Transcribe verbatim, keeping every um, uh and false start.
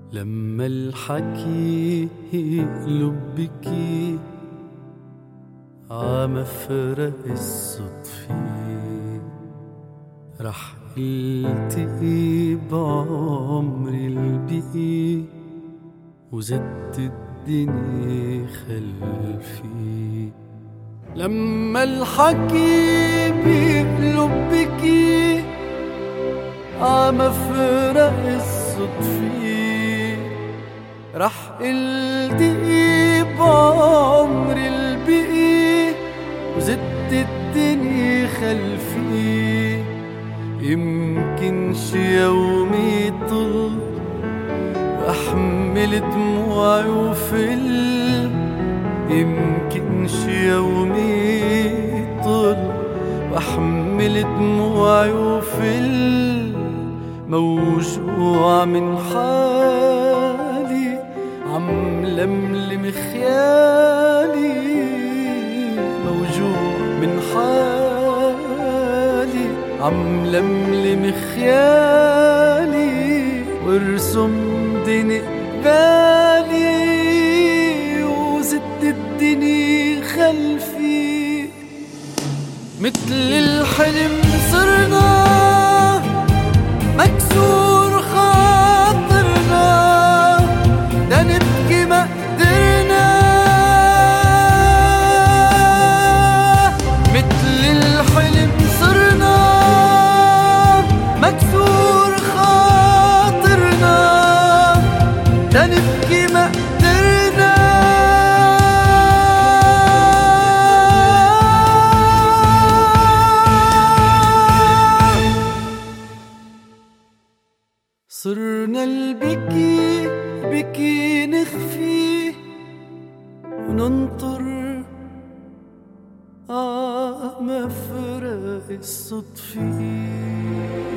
لما الحكي يقلب بكي عمفرق الصدفة، رح التقي بعمري البقي وزدت الدنيا خلفي. لما الحكي بيقلب بكي عمفرق الصدفة، رح التقي بعمري البقي وزدت الدنيا خلفي. يمكن شي يوم يطل وأحمل دموعي وفل، يمكن شي يوم يطل وأحمل دموعي وفل. موجوع من حالي عم لملم خيالي، موجوع من حالي عم لملم خيالي، وارسم دني قبالي وزدت الدنيا خلفي. مثل الحلم صرنا مكسور خاطرنا، دا نبكي ما قدرنا. مثل الحلم صرنا مكسور خاطرنا، دا نبكي ما قدرنا. صرنا البكي بكي نخفي وننطر عمفرق الصدفة.